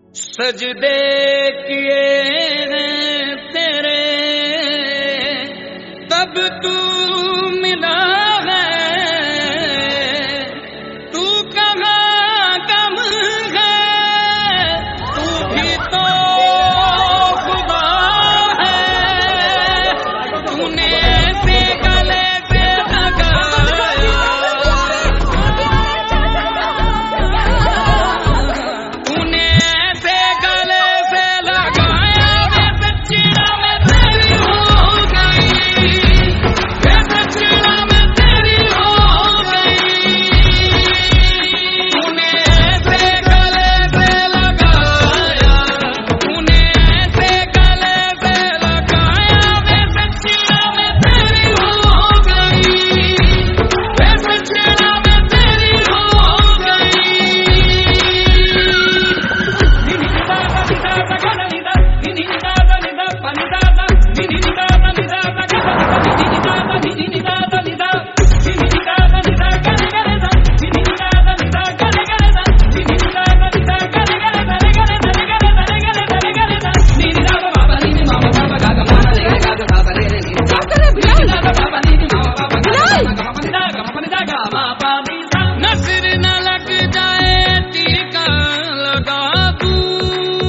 सजदे किए हैं तेरे तब तू मिला है, तू कहाँ कम है, तू भी तो खुदा है। तूने ऐसे गले से लगाया, तूने ऐसे गले से लगाया, मैं सच्चिया में तेरी हो गई, मैं सच्चिया में तेरी हो गई। तूने ऐसे गले से लगाया, तूने ऐसे गले से लगाया, मैं सच्चिया में तेरी हो गई, मैं सच्चिया में तेरी हो गई। नजर न लग जाए टीका लगा दूं,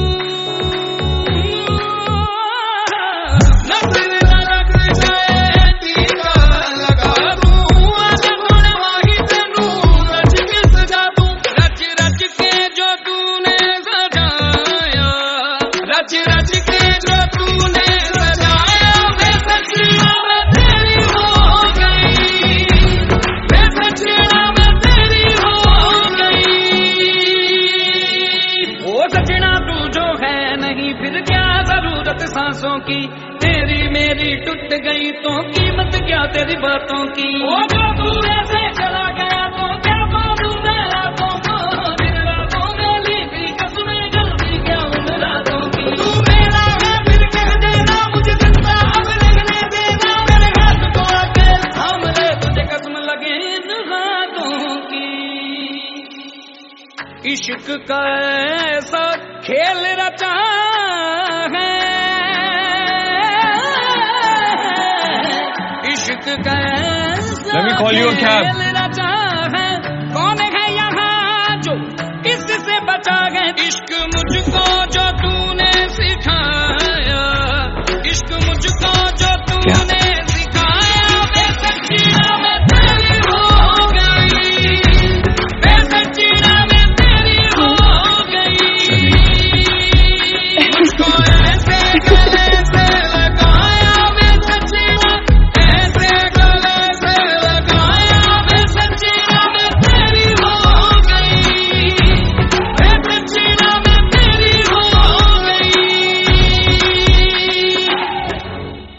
नजर न लग जाए टीका लगा दूं, अजगुण वाही तेनू रच के सजा दूं। रच रच के जो तूने सजाया, रच रच के जो तूने सजाया, मैं सच्चिया में तेरी हो गई, मैं सच्चिया में तेरी हो गई। ओ सजना तू जो है नहीं फिर क्या जरूरत सांसों की, तेरी मेरी टूट गई तो कीमत क्या तेरी बातों की। ओ जो तू ऐसे चला गया तो क्या बातों में रातों को, दिन रातों में ली थी कसमें, जल्दी क्या उन रातों की। तू मेरा है फिर कह देना मुझे जिंदा, अब लगने देना मेरे हाथ को आके थाम ले, तुझे कसम लगे इन हाथों की। इश्क का ऐसा खेल रचा है, इश्क का ऐसा Let me call you a cab. खेल रचा है। कौन है यहाँ जो इससे बचा है, इश्क मुझ